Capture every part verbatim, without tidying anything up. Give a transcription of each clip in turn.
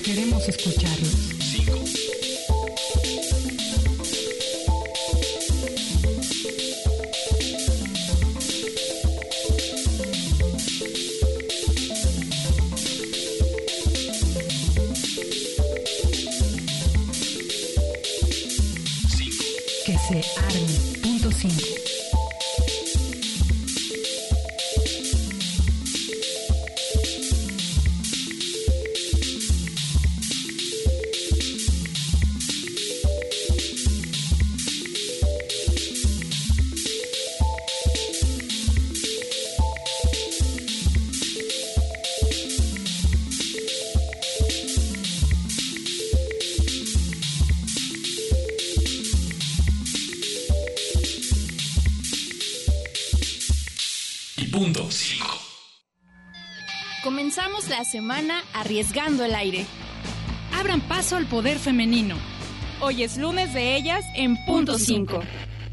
Queremos escucharlos. cinco. Que se arme. Punto cinco. Punto cinco. Comenzamos la semana arriesgando el aire. Abran paso al poder femenino. Hoy es lunes de ellas en Punto cinco.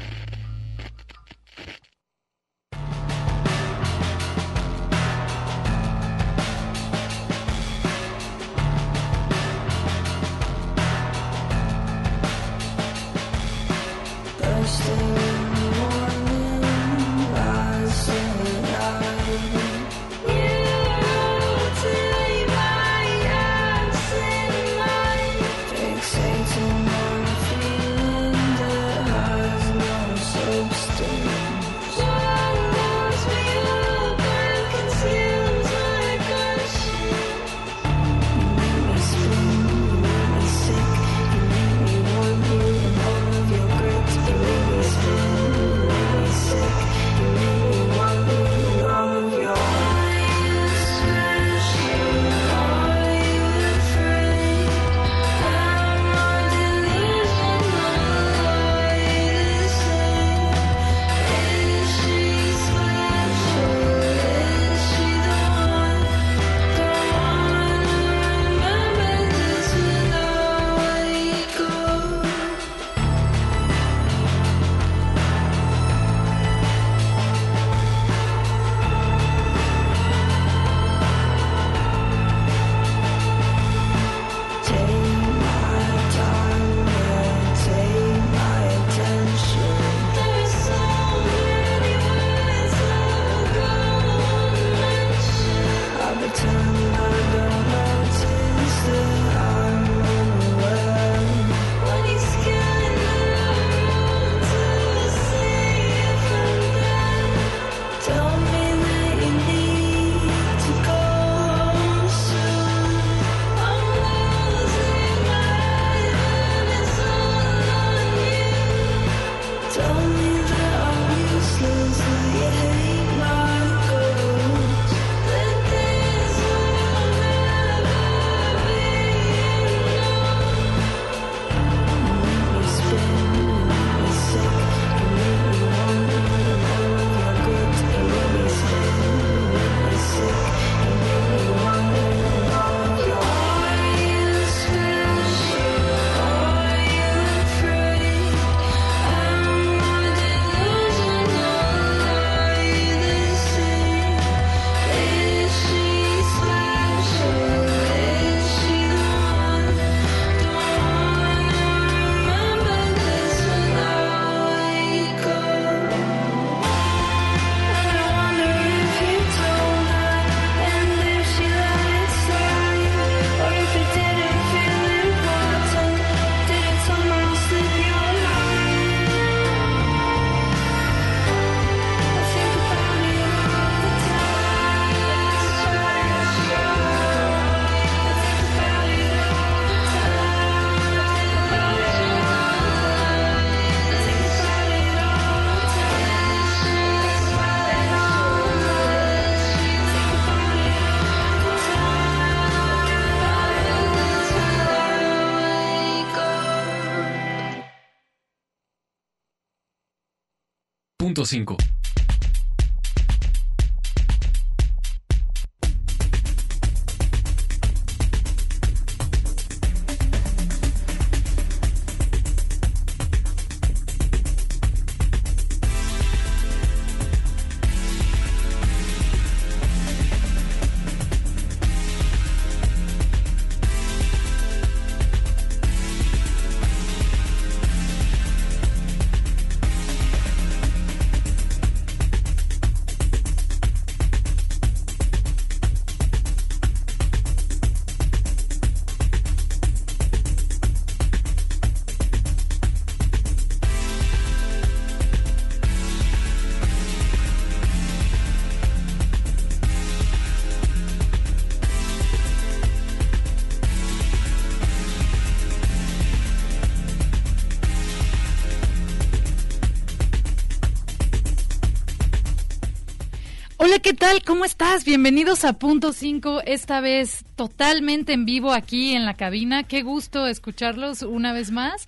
Punto cinco. Hola, ¿qué tal? ¿Cómo estás? Bienvenidos a Punto cinco, esta vez totalmente en vivo aquí en la cabina. Qué gusto escucharlos una vez más.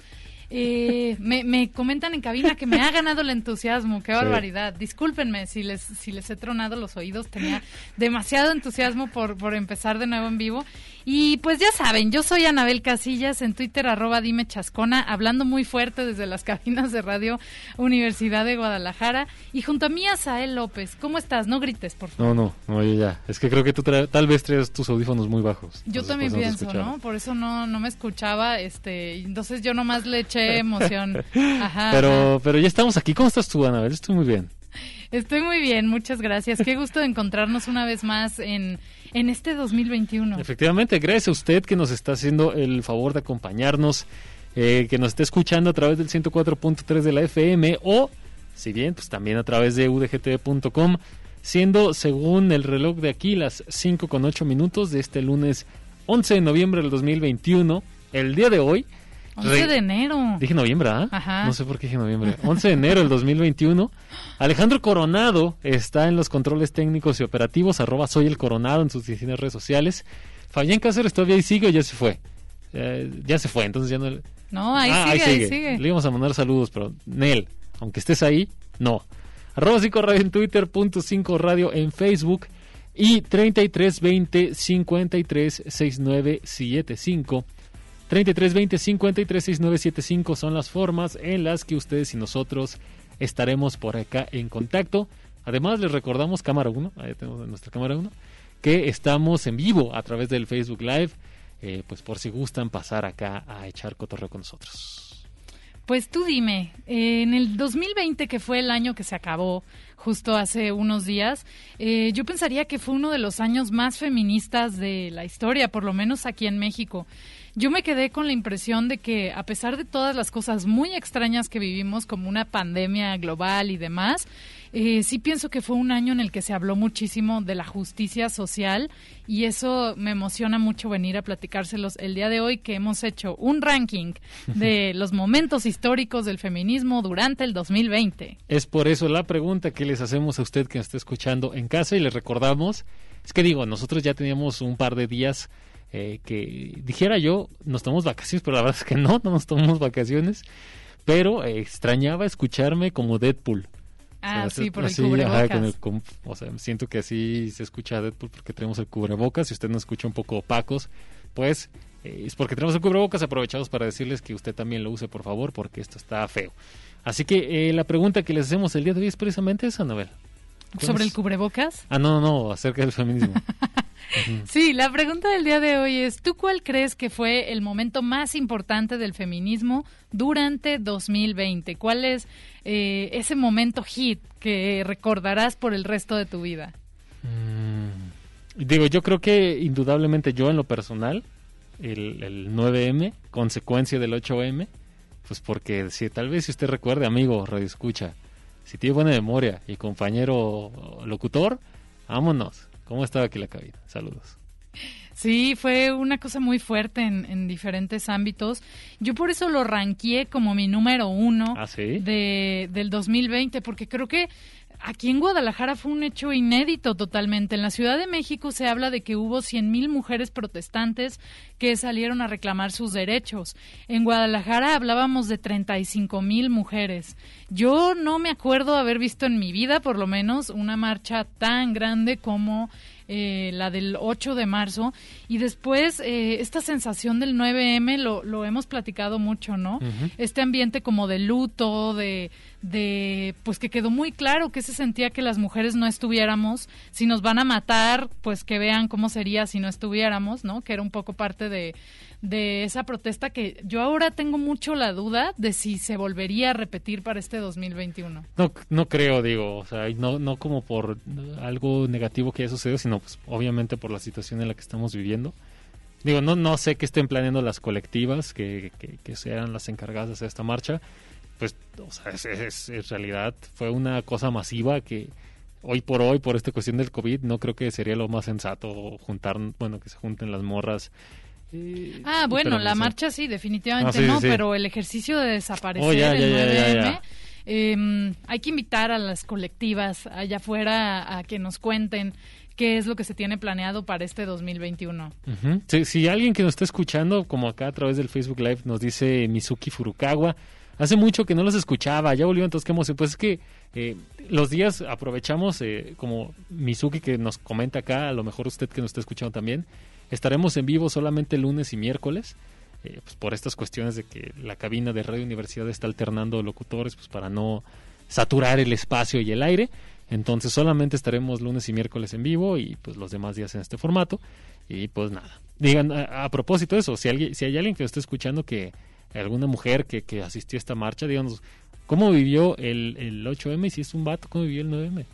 Eh, me, me comentan en cabina que me ha ganado el entusiasmo, qué barbaridad. Sí. Discúlpenme si les si les he tronado los oídos, tenía demasiado entusiasmo por, por empezar de nuevo en vivo. Y pues ya saben, yo soy Anabel Casillas, en Twitter arroba dime chascona, hablando muy fuerte desde las cabinas de Radio Universidad de Guadalajara. Y junto a mí Asael López. ¿Cómo estás? No grites, por favor. No, no, no, yo ya. Es que creo que tú tra- tal vez traes tus audífonos muy bajos. Yo también no pienso, ¿no? Por eso no, no me escuchaba, este, entonces yo nomás le eché emoción. Ajá, pero, ajá. pero ya estamos aquí. ¿Cómo estás tú, Anabel? Estoy muy bien. Estoy muy bien, muchas gracias. Qué gusto de encontrarnos una vez más en, en este dos mil veintiuno. Efectivamente, gracias a usted que nos está haciendo el favor de acompañarnos, eh, que nos está escuchando a través del ciento cuatro punto tres de la F M o, si bien, pues también a través de u d g t v punto com, siendo, según el reloj de aquí, las cinco con ocho minutos de este lunes once de noviembre del dos mil veintiuno. El día de hoy... once de enero. Dije noviembre, ¿ah? ¿eh? Ajá. No sé por qué dije noviembre. once de enero del dos mil veintiuno. Alejandro Coronado está en los controles técnicos y operativos, arroba soy el Coronado en sus distintas redes sociales. Fabián Cáceres todavía ahí sigue o ya se fue. Eh, ya se fue, entonces ya no... No, ahí, ah, sigue, ahí sigue, ahí sigue. Le íbamos a mandar saludos, pero Nel, aunque estés ahí, no. Arroba cinco radio en Twitter, punto cinco radio en Facebook y treinta y tres veinte cincuenta y tres sesenta y nueve setenta y cinco. treinta y tres veinte cincuenta y tres sesenta y nueve setenta y cinco son las formas en las que ustedes y nosotros estaremos por acá en contacto. Además, les recordamos, cámara uno, ahí tenemos nuestra cámara uno, que estamos en vivo a través del Facebook Live, eh, pues por si gustan pasar acá a echar cotorreo con nosotros. Pues tú dime, eh, en el dos mil veinte, que fue el año que se acabó justo hace unos días, eh, yo pensaría que fue uno de los años más feministas de la historia, por lo menos aquí en México. Yo me quedé con la impresión de que, a pesar de todas las cosas muy extrañas que vivimos, como una pandemia global y demás, eh, sí pienso que fue un año en el que se habló muchísimo de la justicia social, y eso me emociona mucho venir a platicárselos el día de hoy, que hemos hecho un ranking de los momentos históricos del feminismo durante el dos mil veinte. Es por eso la pregunta que les hacemos a usted que nos está escuchando en casa, y les recordamos, es que digo, nosotros ya teníamos un par de días Eh, que dijera yo, nos tomamos vacaciones, pero la verdad es que no, no nos tomamos vacaciones, pero eh, extrañaba escucharme como Deadpool. Ah, o sea, sí, por así, el cubrebocas. Ajá, con el, con, o sea, siento que así se escucha a Deadpool porque tenemos el cubrebocas. Si usted nos escucha un poco opacos, pues eh, es porque tenemos el cubrebocas. Aprovechamos para decirles que usted también lo use, por favor, porque esto está feo. Así que eh, la pregunta que les hacemos el día de hoy es precisamente esa, Anabel. ¿Sobre el cubrebocas? Ah, no, no, acerca del feminismo. Uh-huh. Sí, la pregunta del día de hoy es, ¿tú cuál crees que fue el momento más importante del feminismo durante dos mil veinte? ¿Cuál es eh, ese momento hit que recordarás por el resto de tu vida? Mm, digo, yo creo que indudablemente yo en lo personal, el, el nueve eme, consecuencia del ocho eme, pues porque si tal vez si usted recuerde, amigo, radioescucha, si tiene buena memoria y compañero locutor, vámonos. ¿Cómo estaba aquí la cabina? Saludos. Sí, fue una cosa muy fuerte en, en diferentes ámbitos. Yo por eso lo ranqueé como mi número uno ¿Ah, sí? de, del dos mil veinte, porque creo que aquí en Guadalajara fue un hecho inédito totalmente. En la Ciudad de México se habla de que hubo cien mil mujeres protestantes que salieron a reclamar sus derechos. En Guadalajara hablábamos de treinta y cinco mil mujeres. Yo no me acuerdo haber visto en mi vida, por lo menos, una marcha tan grande como eh, la del ocho de marzo. Y después, eh, esta sensación del nueve eme lo, lo hemos platicado mucho, ¿no? Uh-huh. Este ambiente como de luto, de... de pues que quedó muy claro que se sentía que las mujeres no estuviéramos, si nos van a matar, pues que vean cómo sería si no estuviéramos, ¿no? Que era un poco parte de, de esa protesta que yo ahora tengo mucho la duda de si se volvería a repetir para este dos mil veintiuno. No, no creo, digo, o sea, no, no como por algo negativo que haya sucedido, sino pues obviamente por la situación en la que estamos viviendo. Digo, no, no sé qué estén planeando las colectivas que, que, que sean las encargadas de hacer esta marcha. Pues, o sea, es, es, en realidad fue una cosa masiva que hoy por hoy, por esta cuestión del COVID, no creo que sería lo más sensato juntar, bueno, que se junten las morras. Eh, ah, bueno, la no sé. marcha sí, definitivamente ah, sí, no, sí. pero el ejercicio de desaparecer oh, ya, el ya, nueve eme, ya, ya, ya. Eh, hay que invitar a las colectivas allá afuera a, a que nos cuenten qué es lo que se tiene planeado para este dos mil veintiuno. Uh-huh. Si, si alguien que nos está escuchando, como acá a través del Facebook Live, nos dice Mizuki Furukawa, hace mucho que no los escuchaba, ya volvió, entonces qué emoción. Pues es que eh, los días aprovechamos, eh, como Mizuki que nos comenta acá, a lo mejor usted que nos está escuchando también, estaremos en vivo solamente lunes y miércoles, eh, pues por estas cuestiones de que la cabina de Radio Universidad está alternando locutores, pues para no saturar el espacio y el aire. Entonces solamente estaremos lunes y miércoles en vivo y pues los demás días en este formato. Y pues nada. Digan, a, a propósito de eso, si, alguien, si hay alguien que esté escuchando, que alguna mujer que, que asistió a esta marcha, díganos, ¿cómo vivió el, el ocho eme? Y si es un vato, ¿cómo vivió el nueve eme?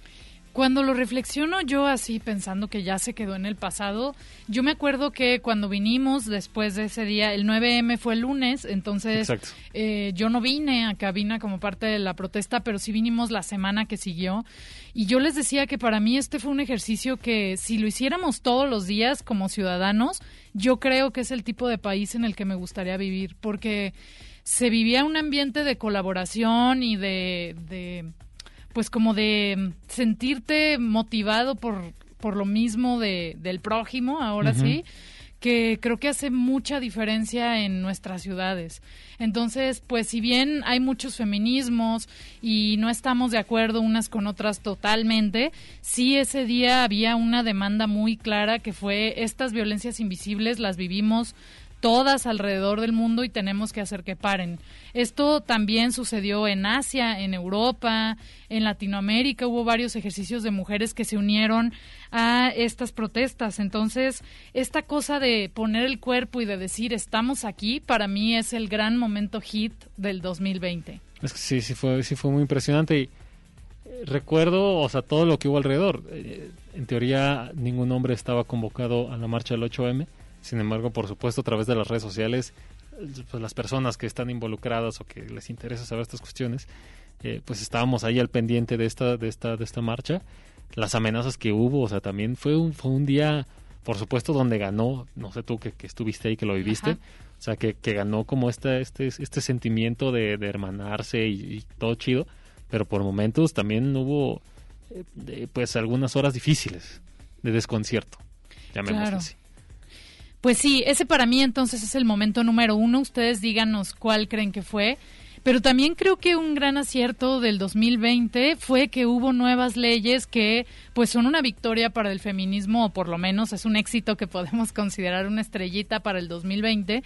Cuando lo reflexiono yo así pensando que ya se quedó en el pasado, yo me acuerdo que cuando vinimos después de ese día, el nueve eme fue el lunes, entonces eh, yo no vine a cabina como parte de la protesta, pero sí vinimos la semana que siguió. Y yo les decía que para mí este fue un ejercicio que si lo hiciéramos todos los días como ciudadanos, yo creo que es el tipo de país en el que me gustaría vivir, porque se vivía un ambiente de colaboración y de... de pues como de sentirte motivado por, por lo mismo de, del prójimo, ahora uh-huh. sí, que creo que hace mucha diferencia en nuestras ciudades. Entonces, pues si bien hay muchos feminismos y no estamos de acuerdo unas con otras totalmente, sí ese día había una demanda muy clara que fue estas violencias invisibles las vivimos todas alrededor del mundo y tenemos que hacer que paren. Esto también sucedió en Asia, en Europa, en Latinoamérica. Hubo varios ejercicios de mujeres que se unieron a estas protestas. Entonces, esta cosa de poner el cuerpo y de decir estamos aquí, para mí es el gran momento hit del dos mil veinte. Es que sí, sí fue, sí fue muy impresionante y eh, recuerdo, o sea, todo lo que hubo alrededor. Eh, en teoría, ningún hombre estaba convocado a la marcha del ocho eme. Sin embargo, por supuesto, a través de las redes sociales, pues las personas que están involucradas o que les interesa saber estas cuestiones, eh, pues estábamos ahí al pendiente de esta, de esta, de esta marcha. Las amenazas que hubo, o sea, también fue un, fue un día, por supuesto, donde ganó, no sé tú que, que estuviste ahí, que lo viviste, Ajá. o sea, que, que ganó como este, este, este sentimiento de, de hermanarse y, y todo chido, pero por momentos también hubo, eh, de, pues, algunas horas difíciles de desconcierto, llamémoslo claro. así. Pues sí, ese para mí entonces es el momento número uno. Ustedes díganos cuál creen que fue. Pero también creo que un gran acierto del dos mil veinte fue que hubo nuevas leyes que pues son una victoria para el feminismo, o por lo menos es un éxito que podemos considerar una estrellita para el dos mil veinte.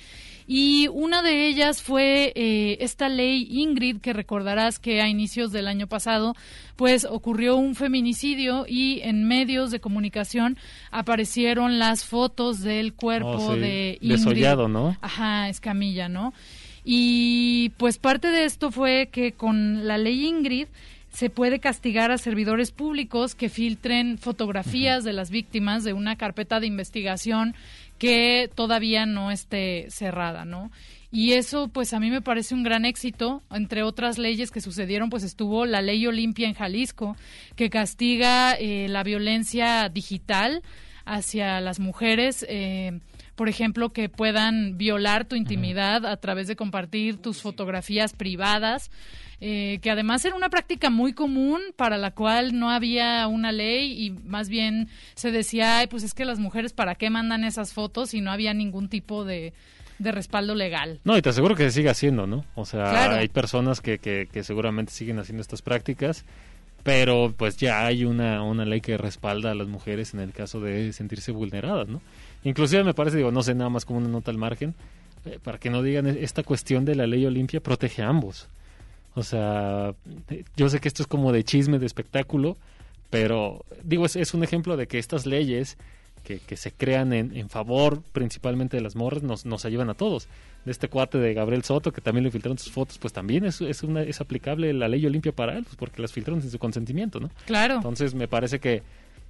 Y una de ellas fue eh, esta ley Ingrid, que recordarás que a inicios del año pasado pues ocurrió un feminicidio y en medios de comunicación aparecieron las fotos del cuerpo oh, sí. de Ingrid. Desollado, ¿no? Ajá, Escamilla, ¿no? Y pues parte de esto fue que con la ley Ingrid se puede castigar a servidores públicos que filtren fotografías uh-huh. de las víctimas de una carpeta de investigación que todavía no esté cerrada, ¿no? Y eso, pues a mí me parece un gran éxito. Entre otras leyes que sucedieron, pues estuvo la ley Olimpia en Jalisco, que castiga eh, la violencia digital hacia las mujeres, eh, por ejemplo, que puedan violar tu intimidad a través de compartir tus fotografías privadas, eh, que además era una práctica muy común para la cual no había una ley y más bien se decía, ay, pues es que las mujeres ¿para qué mandan esas fotos? Y no había ningún tipo de, de respaldo legal. No, y te aseguro que se sigue haciendo, ¿no? O sea, claro. hay personas que, que, que seguramente siguen haciendo estas prácticas, pero pues ya hay una, una ley que respalda a las mujeres en el caso de sentirse vulneradas, ¿no? Inclusive me parece, digo, no sé, nada más como una nota al margen, eh, para que no digan, esta cuestión de la ley Olimpia protege a ambos. O sea, yo sé que esto es como de chisme, de espectáculo, pero digo, es, es un ejemplo de que estas leyes que, que se crean en, en favor principalmente de las morras nos, nos ayudan a todos. De este cuate de Gabriel Soto, que también le filtraron sus fotos, pues también es, es, una, es aplicable la ley Olimpia para él, pues porque las filtraron sin su consentimiento, ¿no? Claro. Entonces me parece que,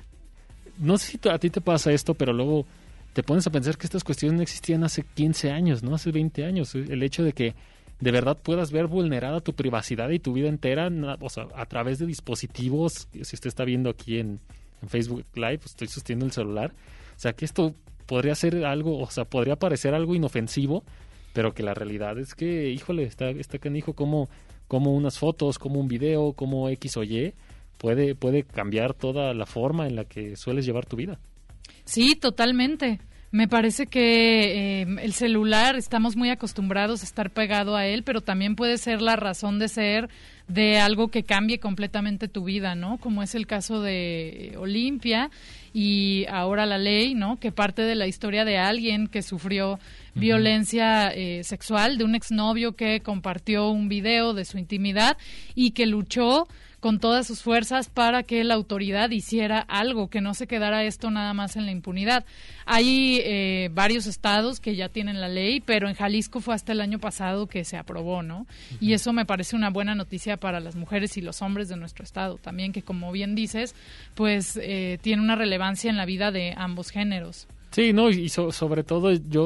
no sé si a ti te pasa esto, pero luego te pones a pensar que estas cuestiones no existían hace quince años, ¿no? Hace veinte años. El hecho de que de verdad puedas ver vulnerada tu privacidad y tu vida entera, o sea, a través de dispositivos, si usted está viendo aquí en, en Facebook Live, pues estoy sosteniendo el celular, o sea, que esto podría ser algo, o sea, podría parecer algo inofensivo, pero que la realidad es que, híjole, está, está canijo cómo, cómo unas fotos, como un video, como X o Y puede, puede cambiar toda la forma en la que sueles llevar tu vida. Sí, totalmente. Me parece que eh, el celular, estamos muy acostumbrados a estar pegado a él, pero también puede ser la razón de ser de algo que cambie completamente tu vida, ¿no? Como es el caso de Olimpia y ahora la ley, ¿no? Que parte de la historia de alguien que sufrió uh-huh. violencia eh, sexual, de un exnovio que compartió un video de su intimidad y que luchó con todas sus fuerzas para que la autoridad hiciera algo, que no se quedara esto nada más en la impunidad. Hay eh, varios estados que ya tienen la ley, pero en Jalisco fue hasta el año pasado que se aprobó, ¿no? Uh-huh. Y eso me parece una buena noticia para las mujeres y los hombres de nuestro estado también, que como bien dices, pues eh, tiene una relevancia en la vida de ambos géneros. Sí, no, y so, sobre todo yo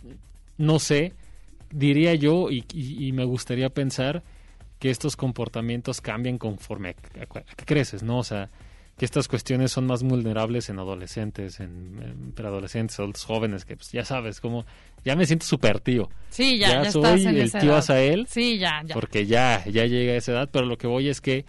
no sé, diría yo, y, y, y me gustaría pensar que estos comportamientos cambian conforme a, a, a que creces, ¿no? O sea, que estas cuestiones son más vulnerables en adolescentes, en, en preadolescentes, adultos jóvenes, que pues ya sabes, como ya me siento súper tío. Sí, ya, ya, ya soy estás en el esa tío edad. Azael. Sí, ya, ya. Porque ya, ya llega a esa edad, pero lo que voy es que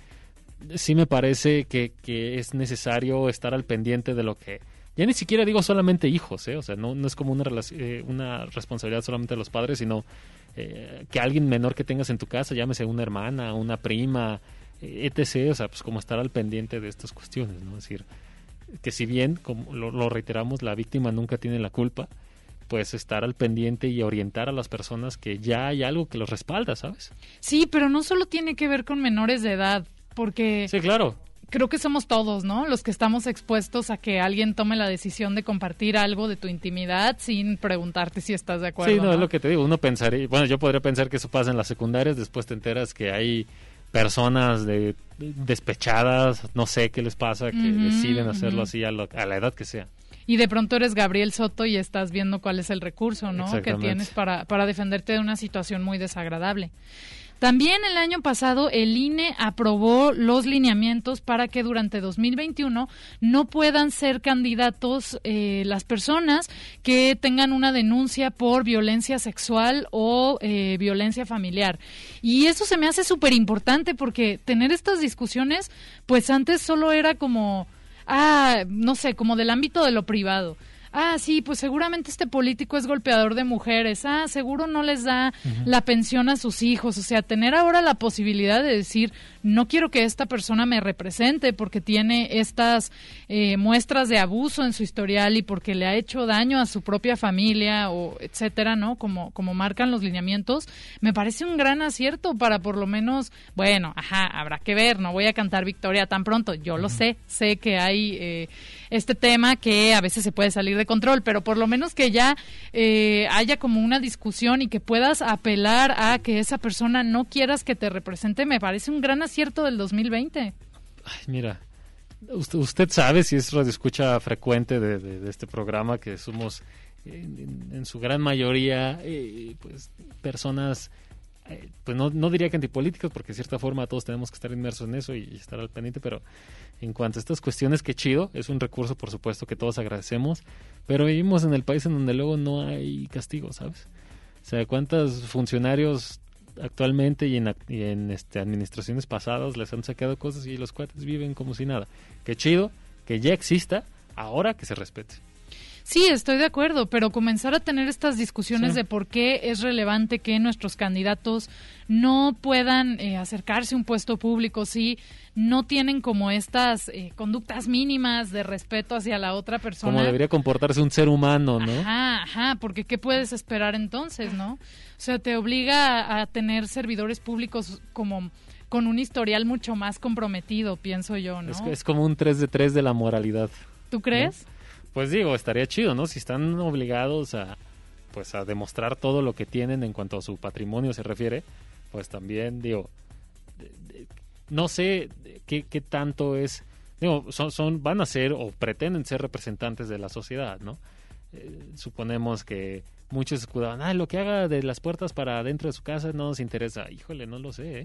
sí me parece que, que es necesario estar al pendiente de lo que... Ya ni siquiera digo solamente hijos, ¿eh? O sea, no, no es como una, relac- eh, una responsabilidad solamente de los padres, sino eh, que alguien menor que tengas en tu casa, llámese una hermana, una prima, eh, etcétera. O sea, pues como estar al pendiente de estas cuestiones, ¿no? Es decir, que si bien, como lo, lo reiteramos, la víctima nunca tiene la culpa, pues estar al pendiente y orientar a las personas que ya hay algo que los respalda, ¿sabes? Sí, pero no solo tiene que ver con menores de edad, porque... Sí, claro. Creo que somos todos, ¿no? Los que estamos expuestos a que alguien tome la decisión de compartir algo de tu intimidad sin preguntarte si estás de acuerdo. Sí, no, ¿no? es lo que te digo. Uno pensaría, bueno, yo podría pensar que eso pasa en las secundarias, después te enteras que hay personas de, despechadas, no sé qué les pasa, que uh-huh, deciden hacerlo uh-huh. así a, lo, a la edad que sea. Y de pronto eres Gabriel Soto y estás viendo cuál es el recurso, ¿no? Que tienes para, para defenderte de una situación muy desagradable. También el año pasado el I N E aprobó los lineamientos para que durante dos mil veintiuno no puedan ser candidatos eh, las personas que tengan una denuncia por violencia sexual o eh, violencia familiar. Y eso se me hace súper importante porque tener estas discusiones, pues antes solo era como, ah, no sé, como del ámbito de lo privado. Ah, sí, pues seguramente este político es golpeador de mujeres. Ah, seguro no les da uh-huh. la pensión a sus hijos. O sea, tener ahora la posibilidad de decir, no quiero que esta persona me represente porque tiene estas eh, muestras de abuso en su historial y porque le ha hecho daño a su propia familia, o etcétera, ¿no? Como, como marcan los lineamientos. Me parece un gran acierto para por lo menos, bueno, ajá, habrá que ver, no voy a cantar victoria tan pronto. Yo uh-huh. lo sé, sé que hay eh, este tema que a veces se puede salir de control, pero por lo menos que ya eh, haya como una discusión y que puedas apelar a que esa persona no quieras que te represente, me parece un gran acierto del dos mil veinte. Ay, mira, usted, usted sabe, si es radioescucha frecuente de, de, de este programa, que somos en, en, en su gran mayoría eh, pues personas eh, pues no, no diría que antipolíticas, porque de cierta forma todos tenemos que estar inmersos en eso y, y estar al pendiente, pero en cuanto a estas cuestiones, qué chido, es un recurso por supuesto que todos agradecemos, pero vivimos en el país en donde luego no hay castigo, ¿sabes? O sea, ¿cuántos funcionarios actualmente y en, y en este, administraciones pasadas les han sacado cosas y los cuates viven como si nada? Qué chido que ya exista, ahora que se respete. Sí, estoy de acuerdo, pero comenzar a tener estas discusiones sí. de por qué es relevante que nuestros candidatos no puedan eh, acercarse a un puesto público si no tienen como estas eh, conductas mínimas de respeto hacia la otra persona. Como debería comportarse un ser humano, ¿no? Ajá, ajá, porque ¿qué puedes esperar entonces, no? O sea, te obliga a, a tener servidores públicos como con un historial mucho más comprometido, pienso yo, ¿no? Es, es como un tres de tres de la moralidad. ¿Tú crees? ¿No? Pues digo, estaría chido, ¿no? Si están obligados a, pues, a demostrar todo lo que tienen en cuanto a su patrimonio se refiere, pues también, digo, de, de, no sé qué, qué tanto es, digo, son, son, van a ser o pretenden ser representantes de la sociedad, ¿no? Eh, suponemos que muchos escudaban, ah, lo que haga de las puertas para dentro de su casa no nos interesa. Híjole, no lo sé, ¿eh?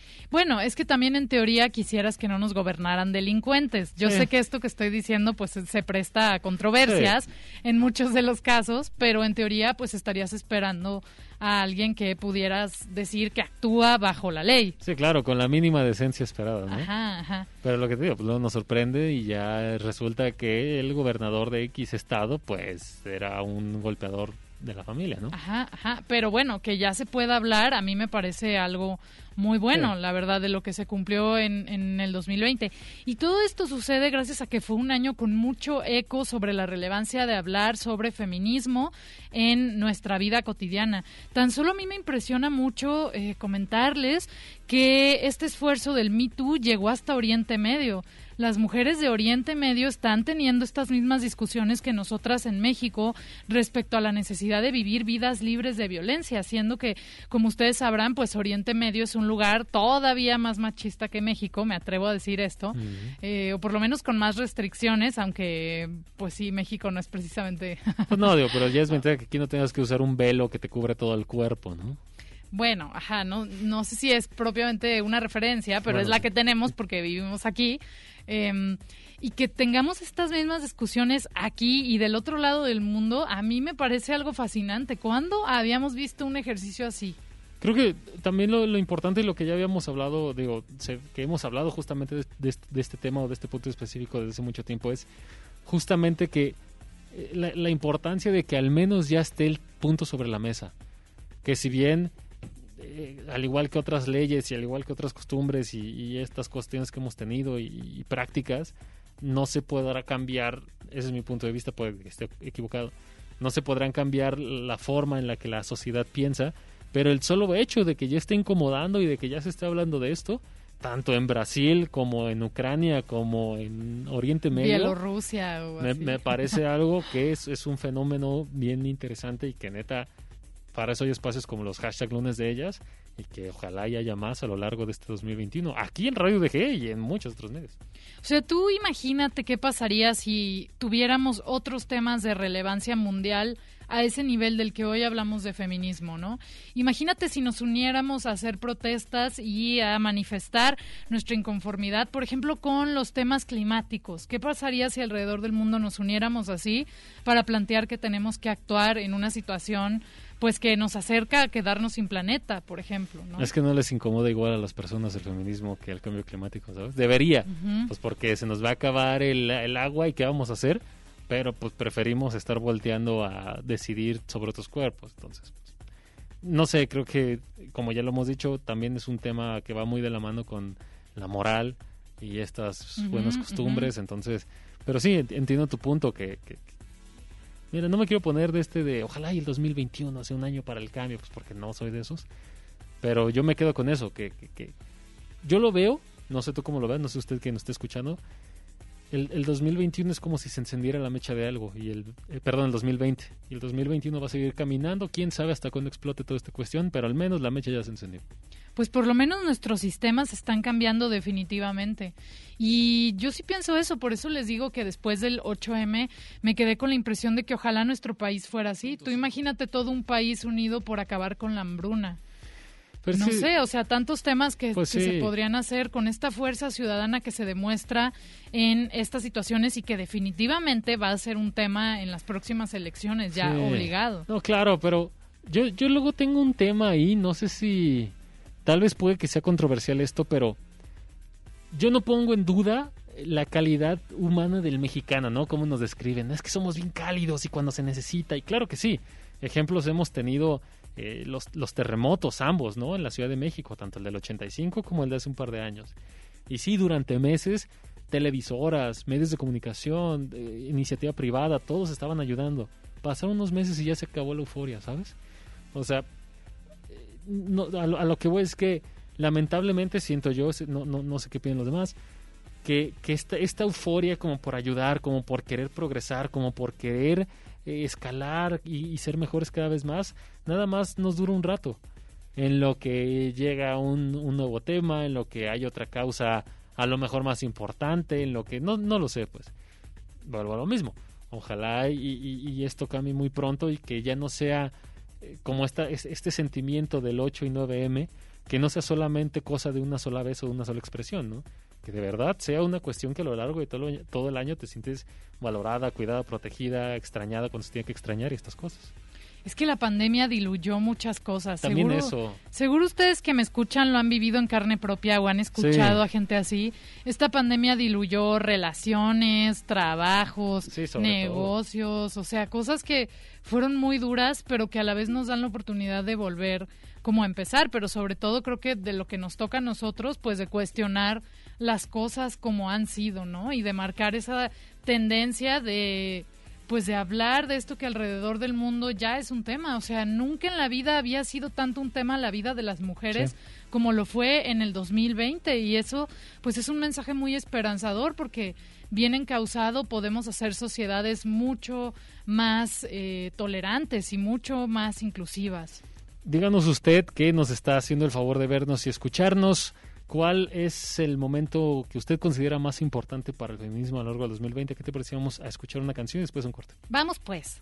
Bueno, es que también en teoría quisieras que no nos gobernaran delincuentes. Yo Sí. sé que esto que estoy diciendo pues se presta a controversias Sí. en muchos de los casos, pero en teoría pues estarías esperando a alguien que pudieras decir que actúa bajo la ley. Sí, claro, con la mínima decencia esperada, ¿no? Ajá, ajá. Pero lo que te digo, pues luego nos sorprende y ya resulta que el gobernador de X estado, pues, era un golpeador de la familia, ¿no? Ajá, ajá, pero bueno, que ya se pueda hablar, a mí me parece algo muy bueno, Sí. la verdad, de lo que se cumplió en, en el dos mil veinte. Y todo esto sucede gracias a que fue un año con mucho eco sobre la relevancia de hablar sobre feminismo en nuestra vida cotidiana. Tan solo a mí me impresiona mucho eh, comentarles que este esfuerzo del Me Too llegó hasta Oriente Medio. Las mujeres de Oriente Medio están teniendo estas mismas discusiones que nosotras en México respecto a la necesidad de vivir vidas libres de violencia, siendo que, como ustedes sabrán, pues Oriente Medio es un lugar todavía más machista que México, me atrevo a decir esto, Ujú. eh, o por lo menos con más restricciones, aunque pues sí, México no es precisamente... Pues no, digo, pero ya es mentira que aquí no tengas que usar un velo que te cubre todo el cuerpo, ¿no? Bueno, ajá, no, no sé si es propiamente una referencia, pero Bueno, es la sí. que tenemos porque vivimos aquí. Eh, y que tengamos estas mismas discusiones aquí y del otro lado del mundo, a mí me parece algo fascinante. ¿Cuándo habíamos visto un ejercicio así? Creo que también lo, lo importante y lo que ya habíamos hablado, digo, se- que hemos hablado justamente de, de este- de este tema o de este punto específico desde hace mucho tiempo es justamente que eh, la, la importancia de que al menos ya esté el punto sobre la mesa. Que si bien, eh, al igual que otras leyes y al igual que otras costumbres y, y estas cuestiones que hemos tenido y, y prácticas, no se podrá cambiar, ese es mi punto de vista, puede que esté equivocado, no se podrán cambiar la forma en la que la sociedad piensa, pero el solo hecho de que ya esté incomodando y de que ya se esté hablando de esto, tanto en Brasil como en Ucrania como en Oriente Medio, Bielorrusia o me, así. me parece algo que es, es un fenómeno bien interesante y que neta, para eso hay espacios como los hashtag lunes de ellas y que ojalá y haya más a lo largo de este dos mil veintiuno, aquí en Radio D G y en muchos otros medios. O sea, tú imagínate qué pasaría si tuviéramos otros temas de relevancia mundial a ese nivel del que hoy hablamos de feminismo, ¿no? Imagínate si nos uniéramos a hacer protestas y a manifestar nuestra inconformidad, por ejemplo, con los temas climáticos. ¿Qué pasaría si alrededor del mundo nos uniéramos así para plantear que tenemos que actuar en una situación pues que nos acerca a quedarnos sin planeta, por ejemplo, ¿no? Es que no les incomoda igual a las personas el feminismo que el cambio climático, ¿sabes? Debería, Ujú. pues porque se nos va a acabar el, el agua y ¿qué vamos a hacer? Pero pues preferimos estar volteando a decidir sobre otros cuerpos, entonces pues, no sé, creo que como ya lo hemos dicho, también es un tema que va muy de la mano con la moral y estas Ujú, buenas costumbres, entonces, pero sí, ent- entiendo tu punto que, que- que- mira, no me quiero poner de este de ojalá y el dos mil veintiuno sea un año para el cambio, pues porque no soy de esos, pero yo me quedo con eso, que, que, que yo lo veo, no sé tú cómo lo ves, no sé usted que nos esté escuchando, el, el dos mil veintiuno es como si se encendiera la mecha de algo, y el eh, perdón, el dos mil veinte, y el dos mil veintiuno va a seguir caminando, quién sabe hasta cuándo explote toda esta cuestión, pero al menos la mecha ya se encendió. Pues por lo menos nuestros sistemas están cambiando definitivamente. Y yo sí pienso eso, por eso les digo que después del ocho eme me quedé con la impresión de que ojalá nuestro país fuera así. Tú imagínate todo un país unido por acabar con la hambruna. Pero no sí, sé, o sea, tantos temas que, Pues que sí. se podrían hacer con esta fuerza ciudadana que se demuestra en estas situaciones y que definitivamente va a ser un tema en las próximas elecciones, ya sí. obligado. No, claro, pero yo, yo luego tengo un tema ahí, no sé si tal vez puede que sea controversial esto, pero yo no pongo en duda la calidad humana del mexicano, ¿no? Cómo nos describen, es que somos bien cálidos y cuando se necesita, y claro que sí, ejemplos hemos tenido eh, los, los terremotos ambos, ¿no? En la Ciudad de México, tanto el del ochenta y cinco como el de hace un par de años. Y sí, durante meses, televisoras, medios de comunicación, eh, iniciativa privada, todos estaban ayudando. Pasaron unos meses y ya se acabó la euforia, ¿sabes? O sea, eh, no, a, lo, a lo que voy es que lamentablemente siento yo, no, no, no sé qué piensan los demás, que, que esta, esta euforia como por ayudar, como por querer progresar, como por querer eh, escalar y, y ser mejores cada vez más, nada más nos dura un rato. En lo que llega un, un nuevo tema, en lo que hay otra causa a lo mejor más importante, en lo que no, no lo sé, pues vuelvo a lo mismo. Ojalá y, y, y esto cambie muy pronto y que ya no sea eh, como esta, es- este sentimiento del ocho y nueve eme, que no sea solamente cosa de una sola vez o de una sola expresión, ¿no? Que de verdad sea una cuestión que a lo largo de todo, el- todo el año te sientes valorada, cuidada, protegida, extrañada cuando se tiene que extrañar y estas cosas. Es que la pandemia diluyó muchas cosas. También seguro, eso. Seguro ustedes que me escuchan lo han vivido en carne propia o han escuchado Sí. a gente así. Esta pandemia diluyó relaciones, trabajos, Sí, sobre negocios, o sea, cosas que fueron muy duras, pero que a la vez nos dan la oportunidad de volver como a empezar, pero sobre todo creo que de lo que nos toca a nosotros, pues de cuestionar las cosas como han sido, ¿no? Y de marcar esa tendencia de pues de hablar de esto que alrededor del mundo ya es un tema, o sea, nunca en la vida había sido tanto un tema la vida de las mujeres Sí. como lo fue en el dos mil veinte, y eso pues es un mensaje muy esperanzador porque bien encausado podemos hacer sociedades mucho más eh, tolerantes y mucho más inclusivas. Díganos usted, que nos está haciendo el favor de vernos y escucharnos, ¿cuál es el momento que usted considera más importante para el feminismo a lo largo del dos mil veinte? ¿Qué te parecía? Vamos a escuchar una canción y después un corte. Vamos pues.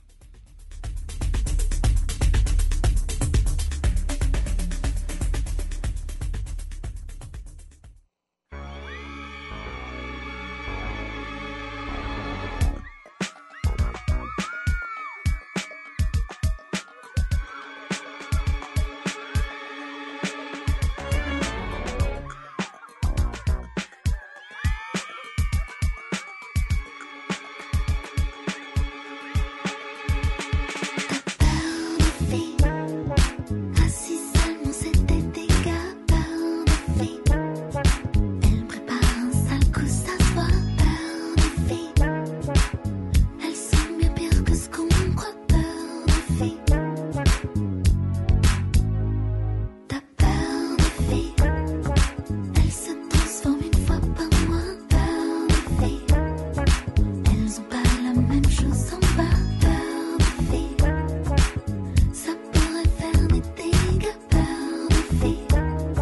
Assis seulement c'était des gars, peur de filles. Elle prépare un sale coup, s'asseoir, peur de filles. Elles sont bien pires que ce qu'on croit, peur de filles. T'as peur de filles. Elles se transforment une fois par mois, peur de filles. Elles ont pas la même chose en bas, peur de filles. Ça pourrait faire des dégâts, peur de filles.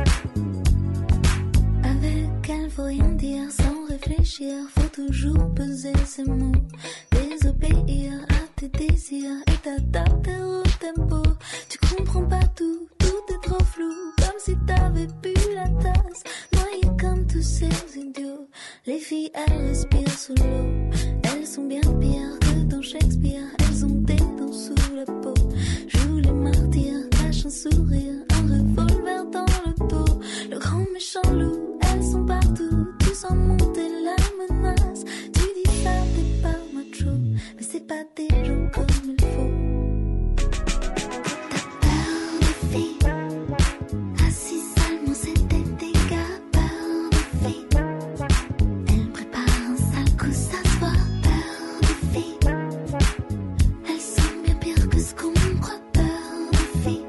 Avec elle, faut rien dire sans réfléchir. Faut toujours peser ses mots. Désobéir à tes désirs et t'adapter au tempo. Tu comprends pas tout, tout est trop flou. Comme si t'avais bu la tasse. Noyé comme tous ces idiots. Les filles, elles respirent sous l'eau. Elles sont bien pires que dans Shakespeare. Elles ont des dents sous la peau. Jouent les martyrs, cachent un sourire, un revolver dans le dos. Le grand méchant loup, elles sont partout. Tu sens monter la menace. Tu dis ça, t'es pas macho, mais c'est pas des gens comme il faut. T'as peur des filles. Assis seulement c'était des gars, peur des filles. Elle prépare un sale coup, s'asseoir, peur des filles. Elles sont bien pires que ce qu'on croit, peur des filles.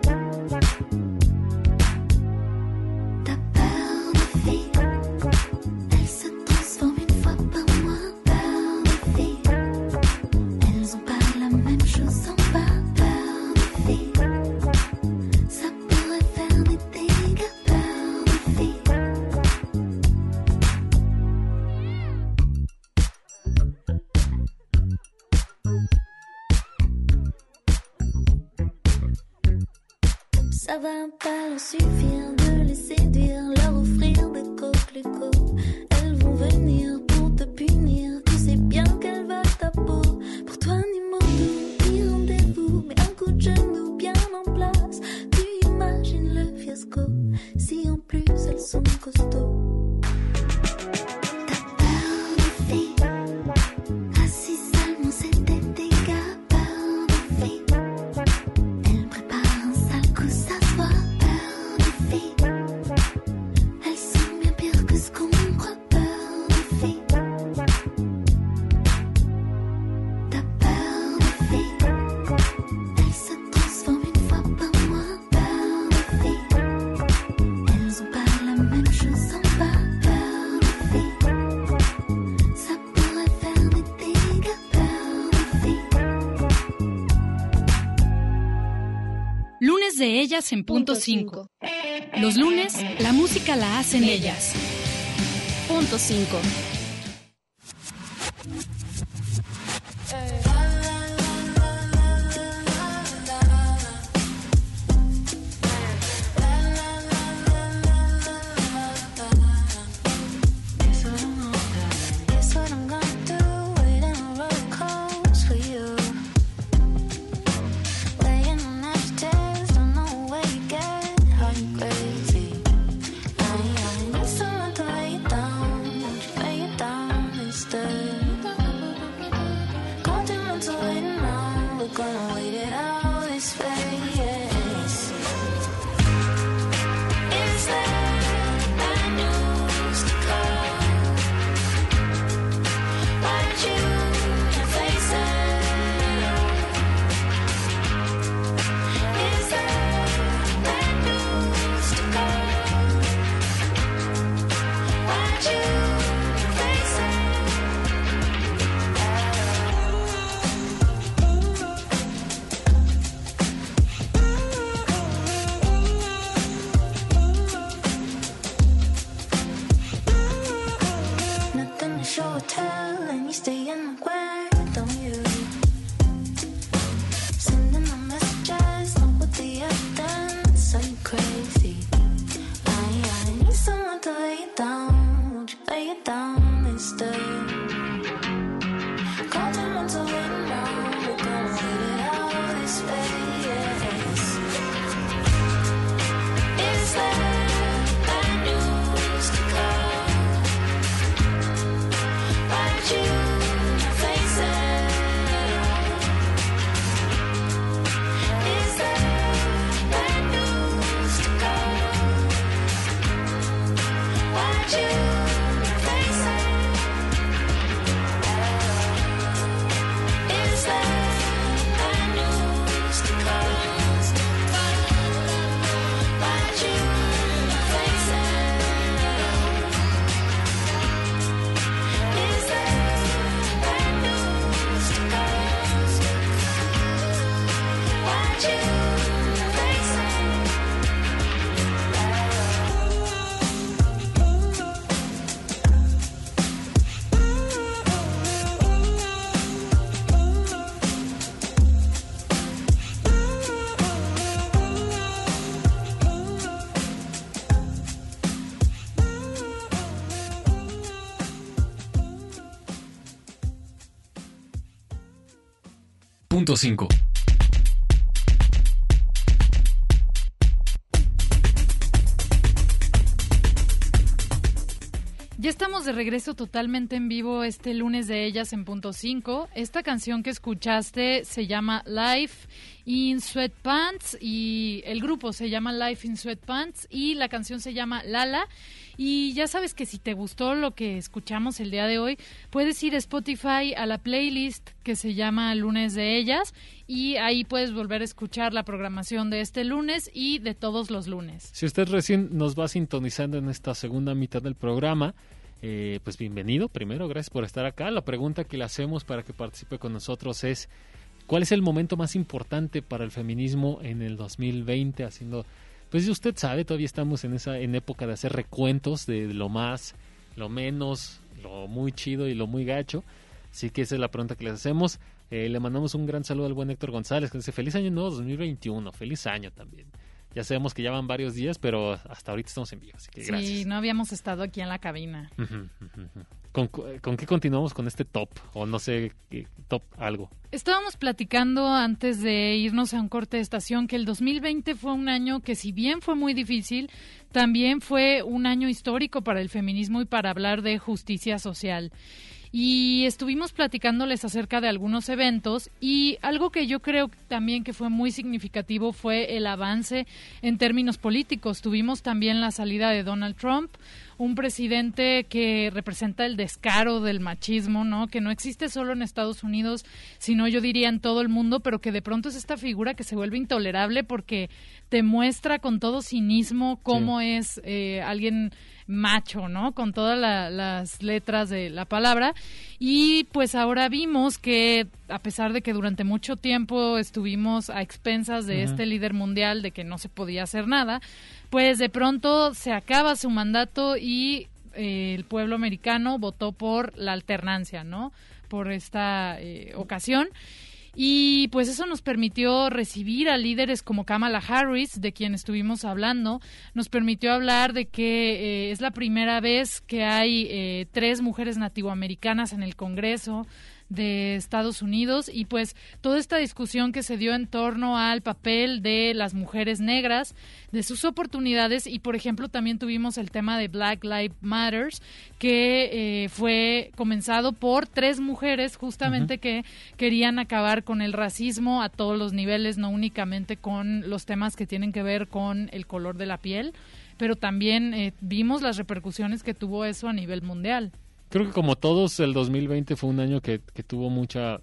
T'as peur des filles. Elles se transforment une fois par mois, peur des filles. Elles ont pas la même chose en bas, peur des filles. Ça pourrait faire des dégâts, peur des filles. Ça va pas leur suffire de les séduire, leur offrir des coquelicots. Elles vont venir pour te punir, tu sais bien qu'elles veulent ta peau. Pour toi ni mot doux, ni rendez-vous, mais un coup de genou bien en place. Tu imagines le fiasco, si en plus elles sont costauds. T'as peur des filles. Assis seulement c'était des gars, peur des filles. Elle prépare un sale coup, s'asseoir, peur des filles. Elles sont bien pires que ce qu'on croit, peur des filles. T'as peur des filles. Elles se transforment une fois par mois, peur des filles. Elles ont pas la même chose en bas, peur des filles. Ça pourrait faire des dégâts, peur des filles. Lunes de ellas en punto cinco. Los lunes, la música la hacen ellas. Punto cinco. punto cinco. Ya estamos de regreso totalmente en vivo este lunes de Ellas en punto cinco. Esta canción que escuchaste se llama Life in Sweatpants y el grupo se llama Life in Sweatpants y la canción se llama Lala. Y ya sabes que si te gustó lo que escuchamos el día de hoy, puedes ir a Spotify a la playlist que se llama Lunes de Ellas y ahí puedes volver a escuchar la programación de este lunes y de todos los lunes. Si usted recién nos va sintonizando en esta segunda mitad del programa, eh, pues bienvenido. Primero, gracias por estar acá. La pregunta que le hacemos para que participe con nosotros es: ¿cuál es el momento más importante para el feminismo en el dos mil veinte? Haciendo, pues usted sabe, todavía estamos en esa en época de hacer recuentos de lo más, lo menos, lo muy chido y lo muy gacho. Así que esa es la pregunta que les hacemos. Eh, le mandamos un gran saludo al buen Héctor González, que dice: feliz año nuevo dos mil veintiuno, feliz año también. Ya sabemos que ya van varios días, pero hasta ahorita estamos en vivo, así que sí, gracias. Sí, no habíamos estado aquí en la cabina. Uh-huh, uh-huh, uh-huh. ¿Con, ¿Con qué continuamos con este top? O no sé, ¿qué, top algo? Estábamos platicando antes de irnos a un corte de estación que el dos mil veinte fue un año que, si bien fue muy difícil, también fue un año histórico para el feminismo y para hablar de justicia social. Y estuvimos platicándoles acerca de algunos eventos y algo que yo creo también que fue muy significativo fue el avance en términos políticos. Tuvimos también la salida de Donald Trump, un presidente que representa el descaro del machismo, ¿no? Que no existe solo en Estados Unidos, sino yo diría en todo el mundo, pero que de pronto es esta figura que se vuelve intolerable porque te muestra con todo cinismo cómo sí. es eh, alguien macho, ¿no? Con todas la, las letras de la palabra. Y pues ahora vimos que, a pesar de que durante mucho tiempo estuvimos a expensas de uh-huh. este líder mundial, de que no se podía hacer nada, pues de pronto se acaba su mandato y eh, el pueblo americano votó por la alternancia, ¿no? Por esta eh, ocasión. Y pues eso nos permitió recibir a líderes como Kamala Harris, de quien estuvimos hablando. Nos permitió hablar de que eh, es la primera vez que hay eh, tres mujeres nativoamericanas en el Congreso de Estados Unidos y pues toda esta discusión que se dio en torno al papel de las mujeres negras, de sus oportunidades y por ejemplo también tuvimos el tema de Black Lives Matter que eh, fue comenzado por tres mujeres justamente uh-huh. que querían acabar con el racismo a todos los niveles, no únicamente con los temas que tienen que ver con el color de la piel, pero también eh, vimos las repercusiones que tuvo eso a nivel mundial. Creo que como todos, el dos mil veinte fue un año que, que tuvo mucha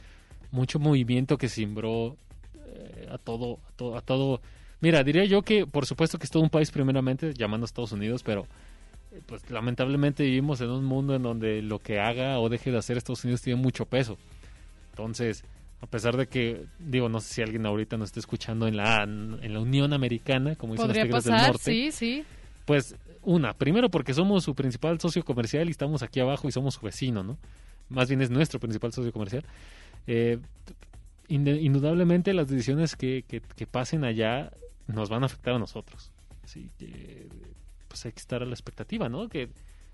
mucho movimiento que cimbró eh, a todo, a todo, a todo. Mira, diría yo que por supuesto que es todo un país primeramente, llamando a Estados Unidos, pero eh, pues lamentablemente vivimos en un mundo en donde lo que haga o deje de hacer Estados Unidos tiene mucho peso. Entonces, a pesar de que, digo, no sé si alguien ahorita nos está escuchando en la en la Unión Americana, como dicen los Tigres del Norte. Sí, sí. Pues una, primero porque somos su principal socio comercial y estamos aquí abajo y somos su vecino, ¿no? Más bien es nuestro principal socio comercial. Eh, indudablemente las decisiones que, que, que pasen allá nos van a afectar a nosotros. Así que pues hay que estar a la expectativa, ¿no? Que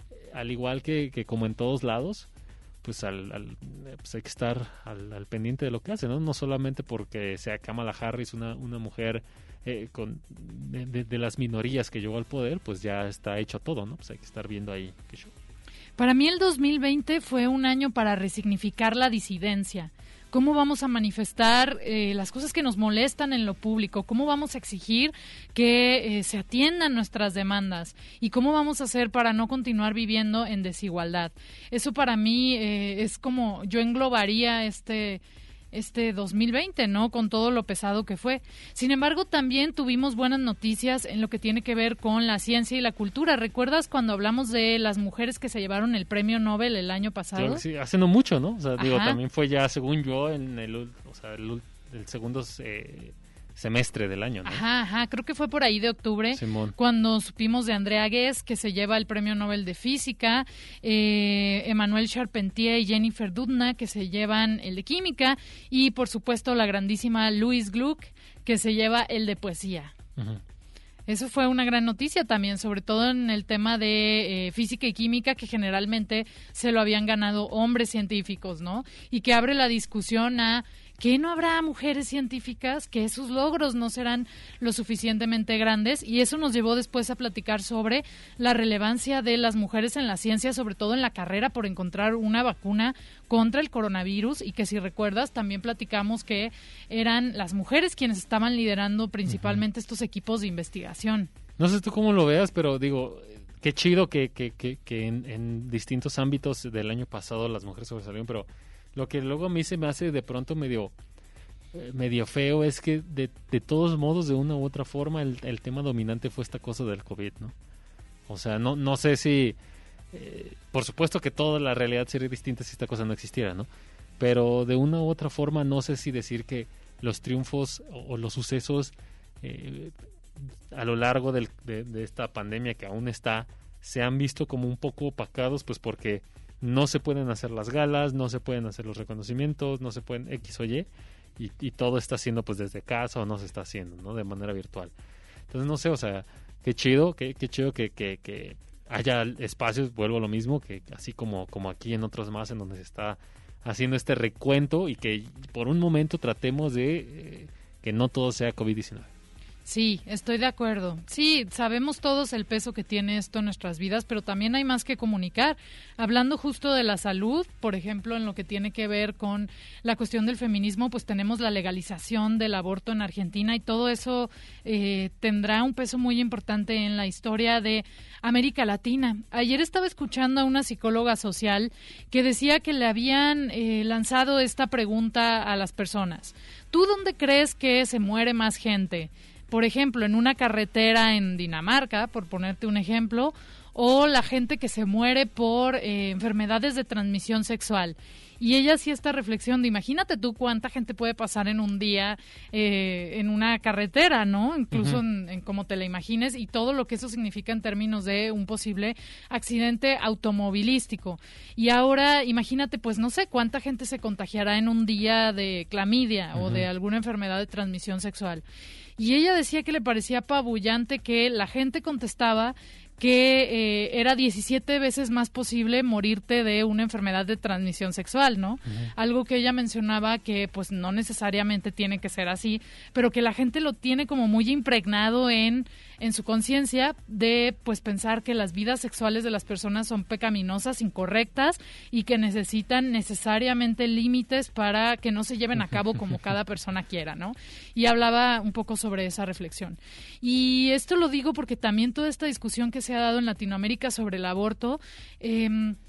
al igual que, que como en todos lados, pues, al, al, pues hay que estar al, al pendiente de lo que hace, ¿no? No solamente porque sea Kamala Harris una, una mujer eh, con de, de, de las minorías que llegó al poder, pues ya está hecho todo, ¿no? Pues hay que estar viendo ahí qué show. Para mí el dos mil veinte fue un año para resignificar la disidencia. ¿Cómo vamos a manifestar eh, las cosas que nos molestan en lo público? ¿Cómo vamos a exigir que eh, se atiendan nuestras demandas? ¿Y cómo vamos a hacer para no continuar viviendo en desigualdad? Eso para mí eh, es como yo englobaría este... este dos mil veinte, ¿no? Con todo lo pesado que fue. Sin embargo, también tuvimos buenas noticias en lo que tiene que ver con la ciencia y la cultura. ¿Recuerdas cuando hablamos de las mujeres que se llevaron el premio Nobel el año pasado? Claro, sí, hace no mucho, ¿no? O sea, Ajá. digo, también fue ya, según yo, en el, o sea, el, el segundo eh, semestre del año, ¿no? Ajá, ajá, creo que fue por ahí de octubre, Simón. Cuando supimos de Andrea Ghez, que se lleva el premio Nobel de Física, eh, Emmanuel Charpentier y Jennifer Doudna, que se llevan el de Química, y por supuesto la grandísima Louise Gluck, que se lleva el de Poesía. Uh-huh. Eso fue una gran noticia también, sobre todo en el tema de eh, física y química, que generalmente se lo habían ganado hombres científicos, ¿no? Y que abre la discusión a ¿qué no habrá mujeres científicas que sus logros no serán lo suficientemente grandes? Y eso nos llevó después a platicar sobre la relevancia de las mujeres en la ciencia, sobre todo en la carrera por encontrar una vacuna contra el coronavirus, y que si recuerdas también platicamos que eran las mujeres quienes estaban liderando principalmente uh-huh. estos equipos de investigación. No sé tú cómo lo veas, pero digo, qué chido que, que, que, que en, en distintos ámbitos del año pasado las mujeres sobresalieron, pero lo que luego a mí se me hace de pronto medio eh, medio feo es que de, de todos modos, de una u otra forma, el, el tema dominante fue esta cosa del COVID, ¿no? O sea, no, no sé si... Eh, por supuesto que toda la realidad sería distinta si esta cosa no existiera, ¿no? Pero de una u otra forma no sé si decir que los triunfos o, o los sucesos eh, a lo largo del, de, de esta pandemia que aún está, se han visto como un poco opacados, pues porque no se pueden hacer las galas, no se pueden hacer los reconocimientos, no se pueden X o Y, y, y todo está haciendo pues desde casa o no se está haciendo, ¿no? De manera virtual. Entonces no sé, o sea, qué chido, qué, qué chido que, que, que haya espacios, vuelvo a lo mismo, que así como, como aquí en otros más, en donde se está haciendo este recuento y que por un momento tratemos de eh, que no todo sea COVID diecinueve. Sí, estoy de acuerdo. Sí, sabemos todos el peso que tiene esto en nuestras vidas, pero también hay más que comunicar. Hablando justo de la salud, por ejemplo, en lo que tiene que ver con la cuestión del feminismo, pues tenemos la legalización del aborto en Argentina y todo eso eh, tendrá un peso muy importante en la historia de América Latina. Ayer estaba escuchando a una psicóloga social que decía que le habían eh, lanzado esta pregunta a las personas. ¿Tú dónde crees que se muere más gente? Por ejemplo, en una carretera en Dinamarca, por ponerte un ejemplo, o la gente que se muere por eh, enfermedades de transmisión sexual. Y ella hacía esta reflexión de imagínate tú cuánta gente puede pasar en un día eh, en una carretera, ¿no? Incluso uh-huh. en, en cómo te la imagines y todo lo que eso significa en términos de un posible accidente automovilístico. Y ahora imagínate, pues no sé, cuánta gente se contagiará en un día de clamidia uh-huh. o de alguna enfermedad de transmisión sexual. Y ella decía que le parecía apabullante que la gente contestaba que eh, era diecisiete veces más posible morirte de una enfermedad de transmisión sexual, ¿no? Uh-huh. Algo que ella mencionaba que pues no necesariamente tiene que ser así, pero que la gente lo tiene como muy impregnado en, en su conciencia de pues pensar que las vidas sexuales de las personas son pecaminosas, incorrectas y que necesitan necesariamente límites para que no se lleven a cabo como cada persona quiera, ¿no? Y hablaba un poco sobre esa reflexión. Y esto lo digo porque también toda esta discusión que se ha dado en Latinoamérica sobre el aborto eh,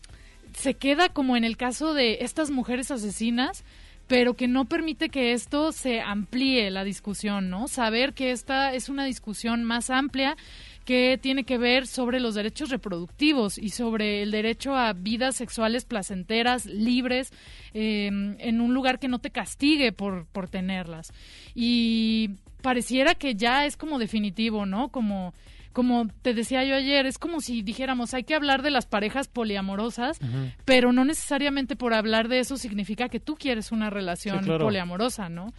se queda como en el caso de estas mujeres asesinas, pero que no permite que esto se amplíe la discusión, ¿no? Saber que esta es una discusión más amplia que tiene que ver sobre los derechos reproductivos y sobre el derecho a vidas sexuales placenteras, libres, eh, en un lugar que no te castigue por, por tenerlas. Y pareciera que ya es como definitivo, ¿no? Como... Como te decía yo ayer, es como si dijéramos, hay que hablar de las parejas poliamorosas, uh-huh. pero no necesariamente por hablar de eso significa que tú quieres una relación sí, claro. poliamorosa, ¿no?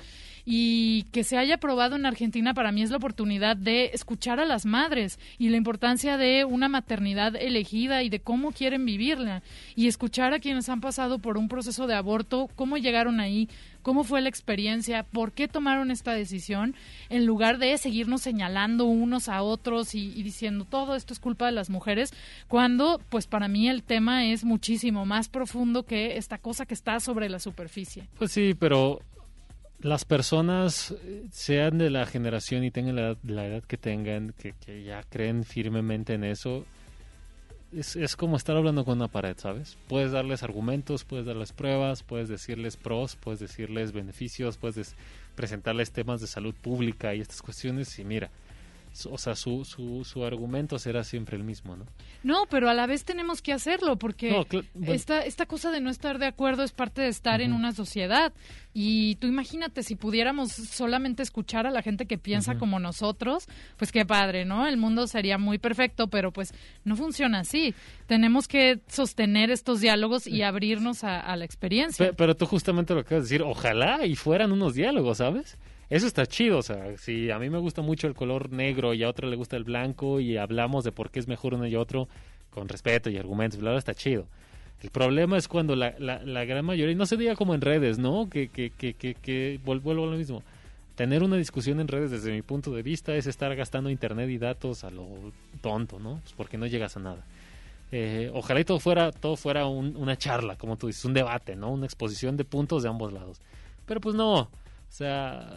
Y que se haya aprobado en Argentina para mí es la oportunidad de escuchar a las madres y la importancia de una maternidad elegida y de cómo quieren vivirla y escuchar a quienes han pasado por un proceso de aborto, cómo llegaron ahí, cómo fue la experiencia, por qué tomaron esta decisión, en lugar de seguirnos señalando unos a otros y, y diciendo todo esto es culpa de las mujeres, cuando pues para mí el tema es muchísimo más profundo que esta cosa que está sobre la superficie. Pues sí, pero las personas, sean de la generación y tengan la edad, la edad que tengan, que, que ya creen firmemente en eso, es, es como estar hablando con una pared, ¿sabes? Puedes darles argumentos, puedes darles pruebas, puedes decirles pros, puedes decirles beneficios, puedes des- presentarles temas de salud pública y estas cuestiones y mira, o sea, su, su, su argumento será siempre el mismo, ¿no? No, pero a la vez tenemos que hacerlo porque no, cl- bueno. esta, esta cosa de no estar de acuerdo es parte de estar uh-huh. en una sociedad y tú imagínate si pudiéramos solamente escuchar a la gente que piensa uh-huh. como nosotros, pues qué padre, ¿no? El mundo sería muy perfecto, pero pues no funciona así. Tenemos que sostener estos diálogos y abrirnos a, a la experiencia. Pero, pero tú justamente lo acabas de decir, ojalá y fueran unos diálogos, ¿sabes? Eso está chido, o sea, si a mí me gusta mucho el color negro y a otro le gusta el blanco y hablamos de por qué es mejor uno y otro con respeto y argumentos, bla, bla, está chido. El problema es cuando la, la, la gran mayoría, y no se diga como en redes, ¿no? Que, que, que, que, que vuelvo a lo mismo. Tener una discusión en redes desde mi punto de vista es estar gastando internet y datos a lo tonto, ¿no? Pues porque no llegas a nada. Eh, ojalá y todo fuera, todo fuera un, una charla, como tú dices, un debate, ¿no? Una exposición de puntos de ambos lados. Pero pues no, o sea,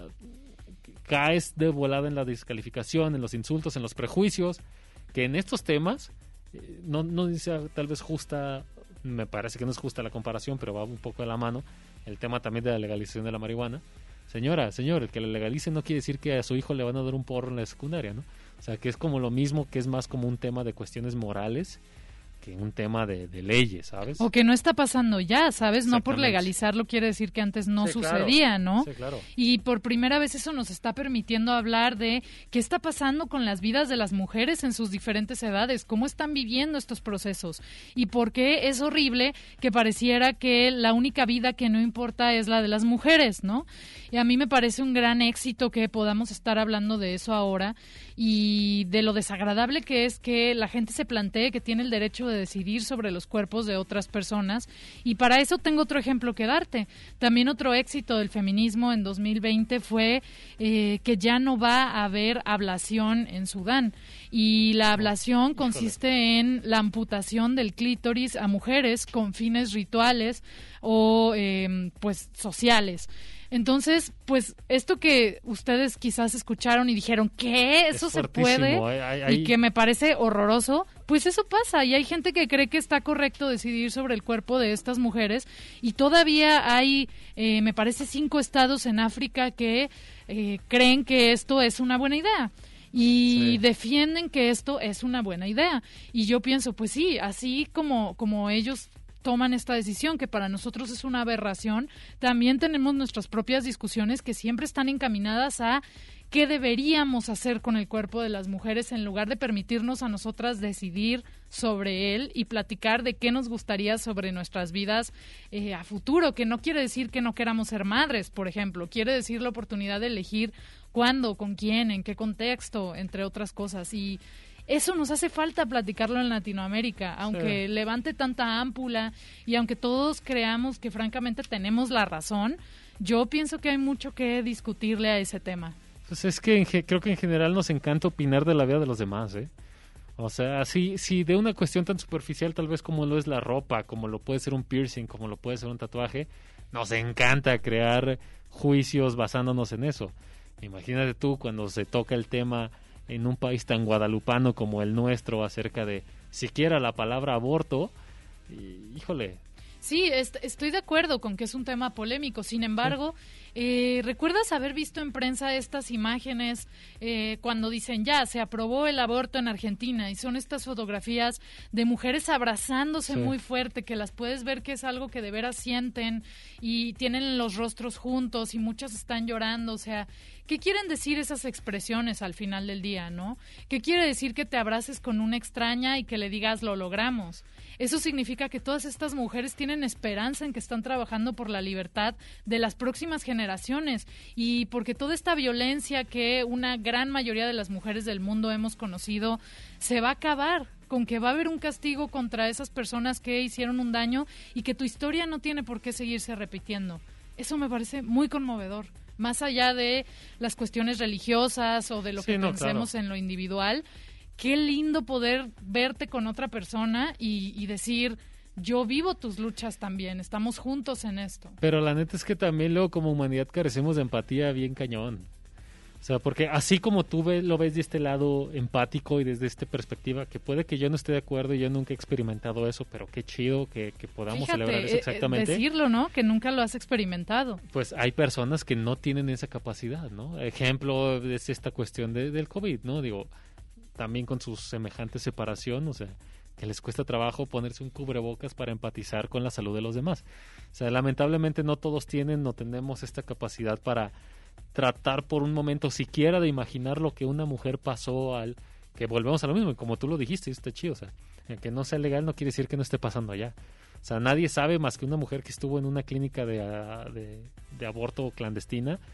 caes de volada en la descalificación, en los insultos, en los prejuicios, que en estos temas, eh, no, no dice tal vez justa, me parece que no es justa la comparación, pero va un poco de la mano, el tema también de la legalización de la marihuana. Señora, señor, el que la legalice no quiere decir que a su hijo le van a dar un porro en la secundaria, ¿no? O sea, que es como lo mismo, que es más como un tema de cuestiones morales que un tema de, de leyes, ¿sabes? O que no está pasando ya, ¿sabes? No por legalizarlo quiere decir que antes no sí, sucedía, claro. ¿no? Sí, claro. Y por primera vez eso nos está permitiendo hablar de qué está pasando con las vidas de las mujeres en sus diferentes edades, cómo están viviendo estos procesos y por qué es horrible que pareciera que la única vida que no importa es la de las mujeres, ¿no? Y a mí me parece un gran éxito que podamos estar hablando de eso ahora y de lo desagradable que es que la gente se plantee que tiene el derecho de decidir sobre los cuerpos de otras personas. Y para eso tengo otro ejemplo que darte. También otro éxito del feminismo en dos mil veinte fue eh, que ya no va a haber ablación en Sudán. Y la ablación oh, consiste en la amputación del clítoris a mujeres con fines rituales o eh, pues sociales. Entonces, pues esto que ustedes quizás escucharon y dijeron, ¿qué? ¿Eso se puede? Hay, hay, hay... Y que me parece horroroso, pues eso pasa y hay gente que cree que está correcto decidir sobre el cuerpo de estas mujeres y todavía hay, eh, me parece, cinco estados en África que eh, creen que esto es una buena idea. Y sí. defienden que esto es una buena idea. Y yo pienso, pues sí, así como, como ellos toman esta decisión, que para nosotros es una aberración, también tenemos nuestras propias discusiones que siempre están encaminadas a qué deberíamos hacer con el cuerpo de las mujeres en lugar de permitirnos a nosotras decidir sobre él y platicar de qué nos gustaría sobre nuestras vidas eh, a futuro, que no quiere decir que no queramos ser madres, por ejemplo, quiere decir la oportunidad de elegir cuándo, con quién, en qué contexto, entre otras cosas. Y eso nos hace falta platicarlo en Latinoamérica, aunque sí. levante tanta ámpula y aunque todos creamos que francamente tenemos la razón, yo pienso que hay mucho que discutirle a ese tema. Pues es que en, creo que en general nos encanta opinar de la vida de los demás, ¿eh? O sea, si, si de una cuestión tan superficial tal vez como lo es la ropa, como lo puede ser un piercing, como lo puede ser un tatuaje, nos encanta crear juicios basándonos en eso. Imagínate tú cuando se toca el tema en un país tan guadalupano como el nuestro acerca de siquiera la palabra aborto, y, híjole. Sí, est- estoy de acuerdo con que es un tema polémico, sin embargo, eh, ¿recuerdas haber visto en prensa estas imágenes eh, cuando dicen ya, se aprobó el aborto en Argentina y son estas fotografías de mujeres abrazándose sí. muy fuerte, que las puedes ver que es algo que de veras sienten y tienen los rostros juntos y muchas están llorando, o sea, ¿qué quieren decir esas expresiones al final del día, no? ¿Qué quiere decir que te abraces con una extraña y que le digas lo logramos? Eso significa que todas estas mujeres tienen esperanza en que están trabajando por la libertad de las próximas generaciones y porque toda esta violencia que una gran mayoría de las mujeres del mundo hemos conocido se va a acabar, con que va a haber un castigo contra esas personas que hicieron un daño y que tu historia no tiene por qué seguirse repitiendo. Eso me parece muy conmovedor. Más allá de las cuestiones religiosas o de lo sí, que no, pensemos claro. en lo individual, qué lindo poder verte con otra persona y, y decir, yo vivo tus luchas también, estamos juntos en esto. Pero la neta es que también luego como humanidad carecemos de empatía bien cañón. O sea, porque así como tú ves, lo ves de este lado empático y desde esta perspectiva, que puede que yo no esté de acuerdo y yo nunca he experimentado eso, pero qué chido que, que podamos Fíjate, celebrar eso exactamente. Eh, decirlo, ¿no? Que nunca lo has experimentado. Pues hay personas que no tienen esa capacidad, ¿no? Ejemplo es esta cuestión de, del COVID, ¿no? Digo, también con su semejante separación, o sea, que les cuesta trabajo ponerse un cubrebocas para empatizar con la salud de los demás. O sea, lamentablemente no todos tienen, no tenemos esta capacidad para tratar por un momento siquiera de imaginar lo que una mujer pasó al... Que volvemos a lo mismo, como tú lo dijiste, está chido, o sea, que no sea legal no quiere decir que no esté pasando allá. O sea, nadie sabe más que una mujer que estuvo en una clínica de, de, de aborto clandestina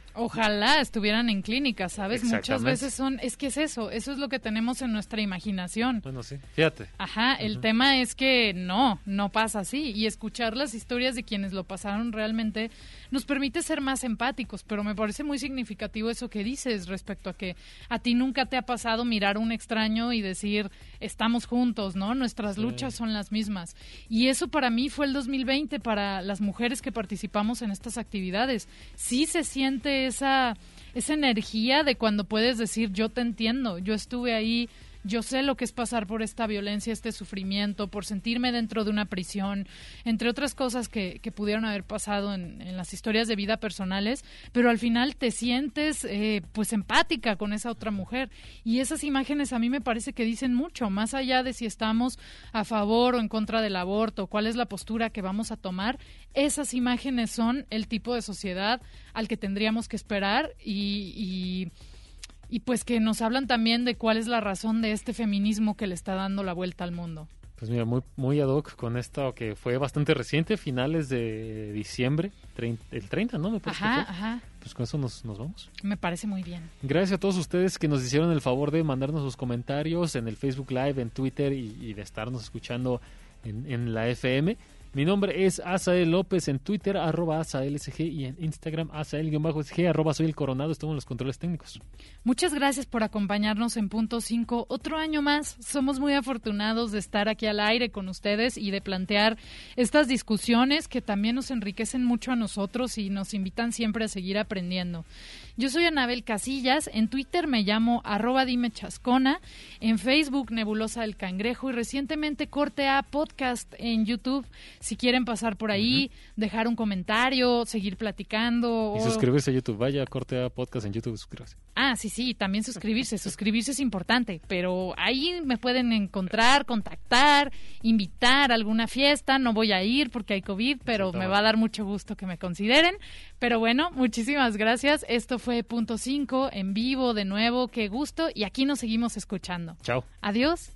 Ojalá estuvieran en clínicas, ¿sabes? Muchas Exactamente. veces son, es que es eso, eso es lo que tenemos en nuestra imaginación. Bueno, sí, fíjate. Ajá, el Ujú. tema es que no, no pasa así. Y escuchar las historias de quienes lo pasaron realmente nos permite ser más empáticos, pero me parece muy significativo eso que dices respecto a que a ti nunca te ha pasado mirar a un extraño y decir, estamos juntos, ¿no? Nuestras Sí. luchas son las mismas. Y eso para mí fue el dos mil veinte para las mujeres que participamos en estas actividades. Sí se siente esa, esa energía de cuando puedes decir, yo te entiendo, yo estuve ahí, yo sé lo que es pasar por esta violencia, este sufrimiento, por sentirme dentro de una prisión, entre otras cosas que, que pudieron haber pasado en, en las historias de vida personales, pero al final te sientes eh, pues empática con esa otra mujer. Y esas imágenes a mí me parece que dicen mucho, más allá de si estamos a favor o en contra del aborto, cuál es la postura que vamos a tomar, esas imágenes son el tipo de sociedad al que tendríamos que esperar y... y Y pues que nos hablan también de cuál es la razón de este feminismo que le está dando la vuelta al mundo. Pues mira, muy, muy ad hoc con esto que fue bastante reciente, finales de diciembre, trein- el treinta, ¿no? Me parece Ajá, que fue. ajá, Pues con eso nos, nos vamos. me parece muy bien. Gracias a todos ustedes que nos hicieron el favor de mandarnos sus comentarios en el Facebook Live, en Twitter y, y de estarnos escuchando en, en la F M. Mi nombre es Asael López, en Twitter, arroba AsaelSG, y en Instagram, Asael-SG, arroba Soy el Coronado. Estamos en los controles técnicos. Muchas gracias por acompañarnos en Punto cinco. Otro año más. Somos muy afortunados de estar aquí al aire con ustedes y de plantear estas discusiones que también nos enriquecen mucho a nosotros y nos invitan siempre a seguir aprendiendo. Yo soy Anabel Casillas, en Twitter me llamo arroba dime chascona, en Facebook Nebulosa del Cangrejo y recientemente Corte A Podcast en YouTube. Si quieren pasar por ahí, uh-huh. dejar un comentario, seguir platicando. Y o... suscribirse a YouTube. Vaya, Corte A Podcast en YouTube, suscríbase. Ah, sí, sí, también suscribirse. Suscribirse es importante, pero ahí me pueden encontrar, contactar, invitar a alguna fiesta. No voy a ir porque hay COVID, pero me va a dar mucho gusto que me consideren. Pero bueno, muchísimas gracias. Esto fue Punto cinco en vivo de nuevo. Qué gusto. Y aquí nos seguimos escuchando. Chao. Adiós.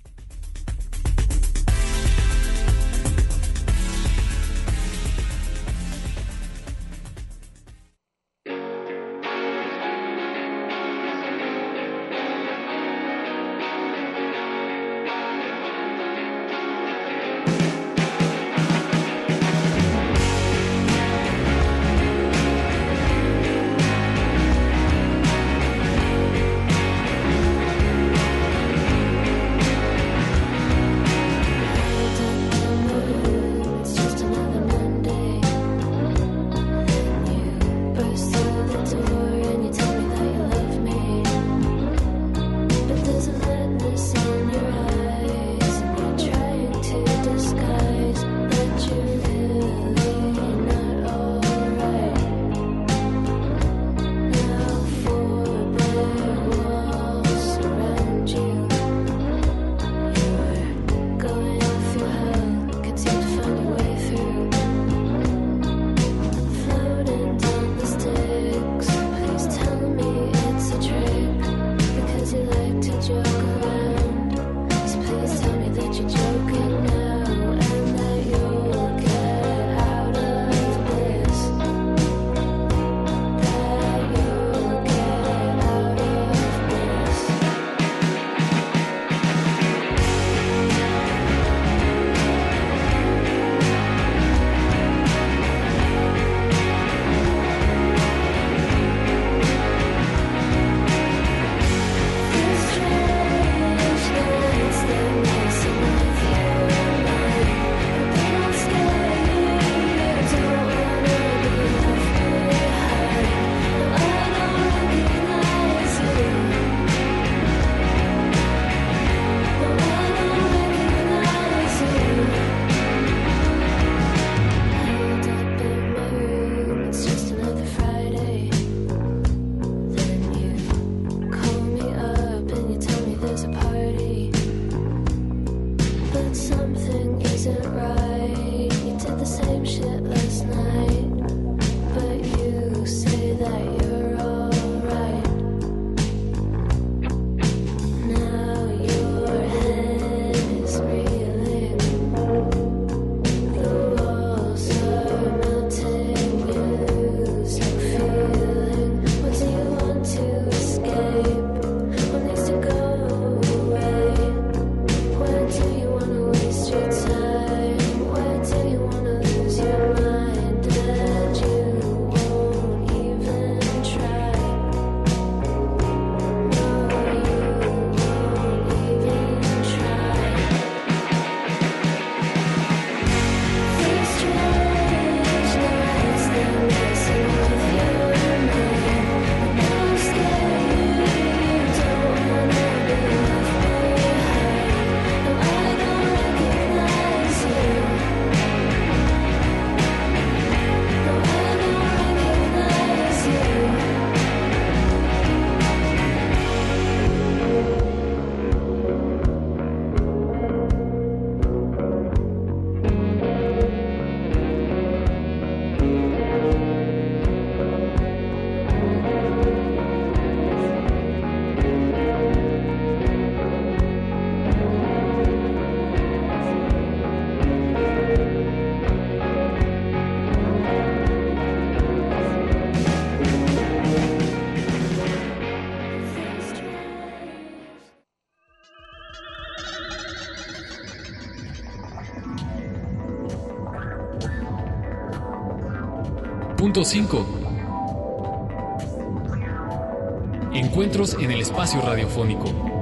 Punto cinco. Encuentros en el espacio radiofónico.